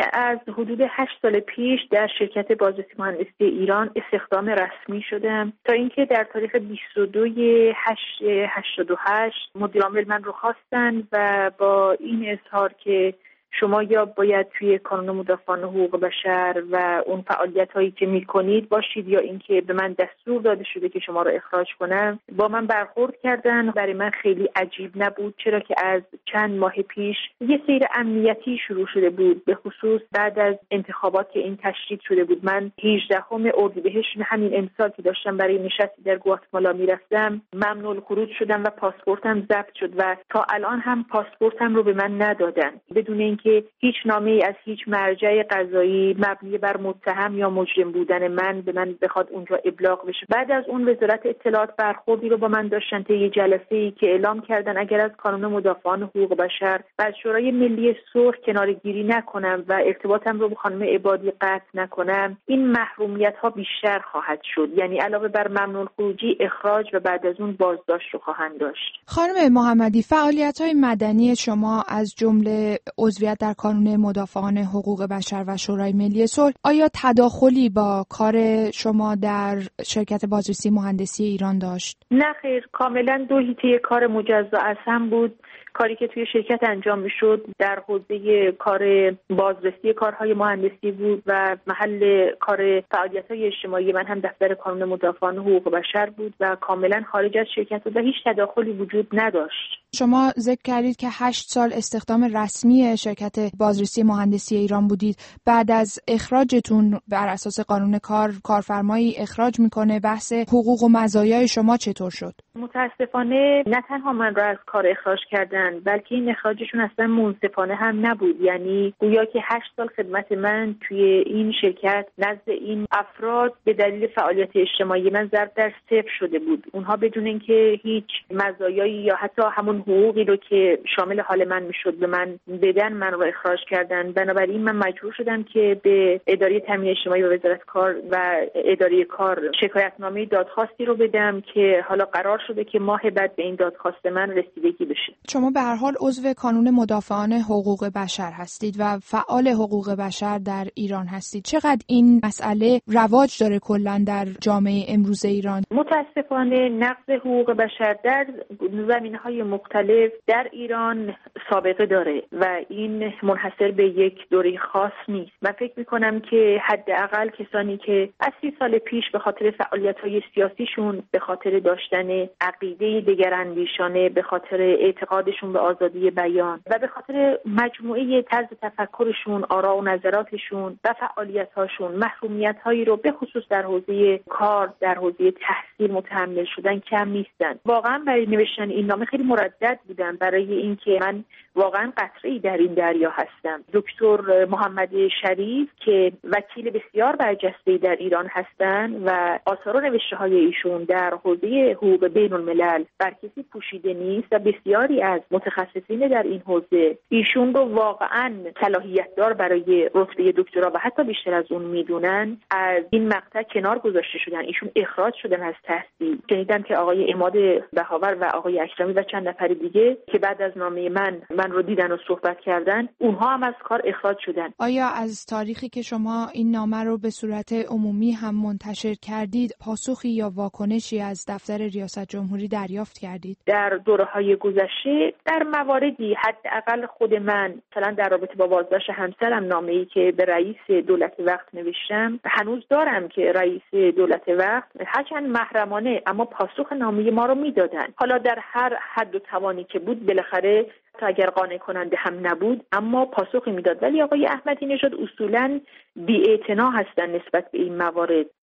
از حدود 8 سال پیش در شرکت بازرسی مهندسی ایران استخدام رسمی شدم تا اینکه در تاریخ 22/8/88 مدیر عامل من رو خواستن و با این اظهار که شما یا باید توی کانون مدافعان حقوق بشر و اون فعالیت‌هایی که می‌کنید باشید یا اینکه به من دستور داده شده که شما رو اخراج کنم، با من برخورد کردن. برای من خیلی عجیب نبود، چرا که از چند ماه پیش یه سیر امنیتی شروع شده بود، به خصوص بعد از انتخابات که این تشدید شده بود. من 18 اردیبهشت همین امسال که داشتم برای نشستی در گواتمالا میرفتم ممنوع الخروج شدم و پاسپورتم ضبط شد و تا الان هم پاسپورتم رو به من ندادن بدون که هیچ نامه‌ای از هیچ مرجع قضایی مبنی بر متهم یا مجرم بودن من به من بخواد اونجا ابلاغ بشه. بعد از اون وزارت اطلاعات برخوردی رو با من داشتن تا یه جلسه‌ای که اعلام کردن اگر از کانون مدافعان حقوق بشر و از شورای ملی صلح کناره‌گیری نکنم و ارتباطم رو با خانم عبادی قطع نکنم، این محرومیت‌ها بیشتر خواهد شد. یعنی علاوه بر ممنوع خروجی، اخراج و بعد از اون بازداشت رو خواهند داشت. خانم محمدی، فعالیت‌های مدنی شما از جمله عضویت در کانون مدافعان حقوق بشر و شورای ملی صلح آیا تداخلی با کار شما در شرکت بازرسی مهندسی ایران داشت؟ نه خیر، کاملا دو حیطه کار مجزا از هم بود. کاری که توی شرکت انجام میشد در حوزه کار بازرسی کارهای مهندسی بود و محل کار فعالیت‌های اجتماعی من هم دفتر کانون مدافعان حقوق بشر بود و کاملا خارج از شرکت بود و هیچ تداخلی وجود نداشت. شما ذکر کردید که 8 سال استخدام رسمی شرکت بازرسی مهندسی ایران بودید. بعد از اخراجتون بر اساس قانون کار، کارفرمایی اخراج میکنه. بحث حقوق و مزایای شما چطور شد؟ متاسفانه نه تنها من را از کار اخراج کردن، بلکه این اخراجشون اصلا منصفانه هم نبود. یعنی گویا که 8 سال خدمت من توی این شرکت نزد این افراد به دلیل فعالیت اجتماعی من ضرب در صفر شده بود. اونها بدون اینکه هیچ مزایایی یا حتی همون حقوقی رو که شامل حال من میشد به من بدن، من رو اخراج کردن. بنابراین من مجبور شدم که به اداره تامین اجتماعی و وزارت کار و اداره کار شکایتنامه دادخواستی رو بدم که حالا قرار شده که ماه بعد به این دادخواست من رسیدگی بشه. شما به هر حال عضو کانون مدافعان حقوق بشر هستید و فعال حقوق بشر در ایران هستید. چقدر این مسئله رواج داره کلا در جامعه امروز ایران؟ متاسفانه نقض حقوق بشر در زمینه‌های مختلف در ایران سابقه داره و این منحصر به یک دوره خاص نیست. من فکر می‌کنم که حداقل کسانی که از 30 سال پیش به خاطر فعالیت‌های سیاسیشون، به خاطر داشتن عقیده دگراندیشانه، به خاطر اعتقادشون به آزادی بیان و به خاطر مجموعه طرز تفکرشون، آرا و نظراتشون و فعالیت‌هاشون محرومیت‌هایی رو به خصوص در حوزه کار، در حوزه تحصیل متحمل شدن کم نیستن. واقعا برای نوشتن این نامه خیلی مردد بودم، برای اینکه من واقعا قطره‌ای در این دریا هستم. دکتر محمد شریف که وکیل بسیار برجسته‌ای در ایران هستند و آثار و نوشته‌های ایشون در حوزه حقوق بین‌الملل بر کسی پوشیده نیست و بسیاری از متخصصین در این حوزه ایشون رو واقعا صلاحیت دار برای رتبه دکترا و حتی بیشتر از اون میدونن، از این مقطع کنار گذاشته شدن. ایشون اخراج شدن از تحصیل. شنیدم که آقای عماد بهاور و آقای اکرمی و چند نفر دیگه که بعد از نامه من رو دیدن و صحبت کردن، اونها هم از کار اخراج شدن. آیا از تاریخی که شما این نامه رو به صورت عمومی هم منتشر کردید پاسخی یا واکنشی از دفتر ریاست جمهوری دریافت کردید؟ در دوره‌های گذشته در مواردی حداقل خود من مثلا در رابطه با بازداشت همسرم نامه‌ای که به رئیس دولت وقت نوشتم هنوز دارم که رئیس دولت وقت هرچند محرمانه اما پاسخ نامه ما رو میدادن. حالا در هر حد و توانی که بود بالاخره تا اگر قانع کننده هم نبود اما پاسخی میداد. ولی آقای احمدی نژاد اصولاً بی‌اعتنا هستن نسبت به این موارد.